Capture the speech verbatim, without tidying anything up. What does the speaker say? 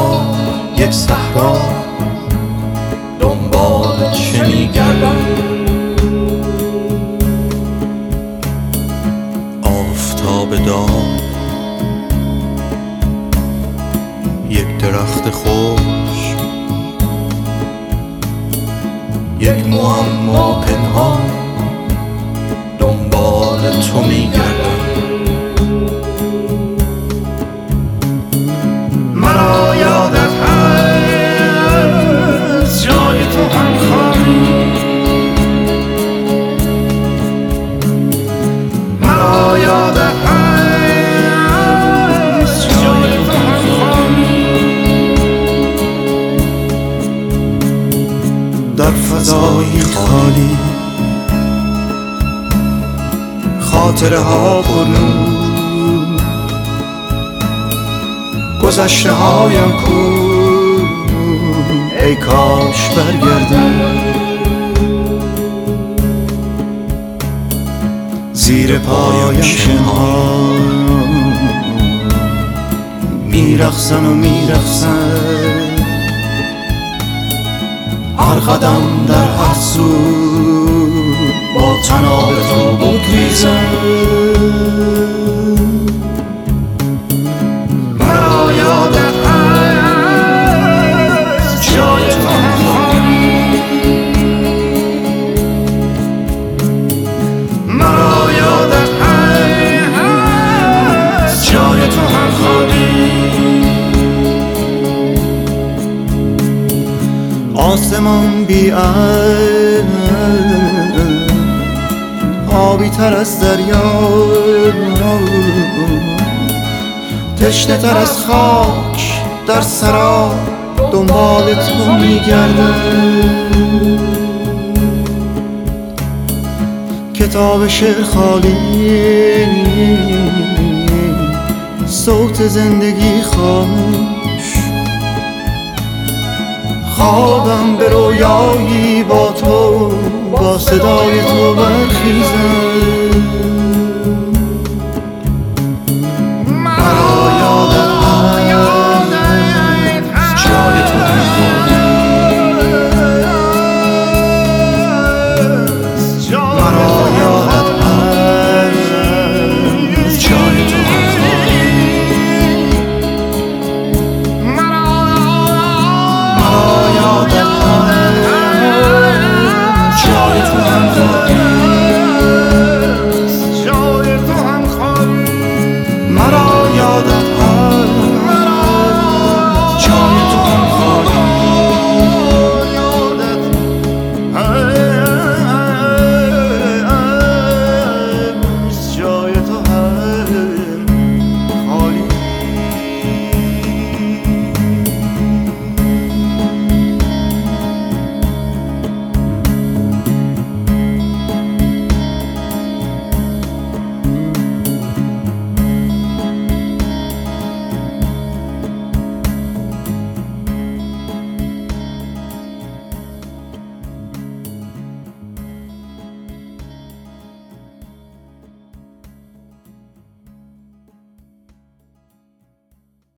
صحرا یک صحرا دنبال چه میگردم؟ آفتاب داغ یک درخت خشک یک معما پنهان دنبال تو میگردم. مرا یادت هست جای تو هم خواهی، مرا یادت هست جای تو هم خواهی. در فضایی خالی خاطره ها پر نور، گذشته هایم کو ای کاش برگردم. زیر پایم شنها میرقصن و میرقصن، هر قدم در هر سو با طناب تو بگریزم. مرا یادت هست جای تو هم خواهی، مرا یادت هست جای تو هم خواهی. آسمان بی عیب آبی تر از دریا، تشنه تر از خاک در سرا دنبال تو میگردم. کتاب شعر خالی صوت زندگی خاموش، خوابم به رویایی با تو با صدای تو برخیزم.